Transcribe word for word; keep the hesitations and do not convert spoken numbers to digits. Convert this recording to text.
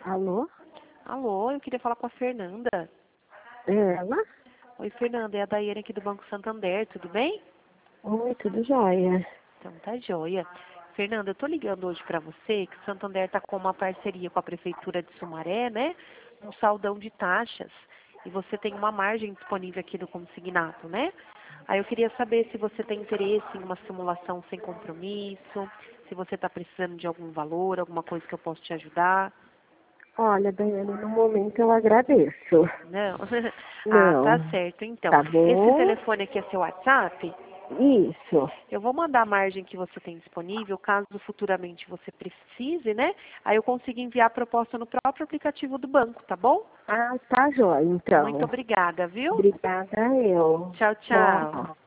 Alô? Alô, eu queria falar com a Fernanda. É ela? Oi, Fernanda, é a Daiane aqui do Banco Santander, tudo bem? Oi, tudo jóia. Então tá joia. Fernanda, eu tô ligando hoje pra você que o Santander tá com uma parceria com a Prefeitura de Sumaré, né? Um saldão de taxas. E você tem uma margem disponível aqui do consignato, né? Aí eu queria saber se você tem interesse em uma simulação sem compromisso, se você está precisando de algum valor, alguma coisa que eu possa te ajudar. Olha, Daiane, no momento eu agradeço. Não? Ah, tá Não, certo. Então, tá esse bom? telefone aqui é seu WhatsApp? Isso. Eu vou mandar a margem que você tem disponível, caso futuramente você precise, né? Aí eu consigo enviar a proposta no próprio aplicativo do banco, tá bom? Ah, tá jóia, Muito então. obrigada, viu? Obrigada eu. Tchau, tchau. Tchau.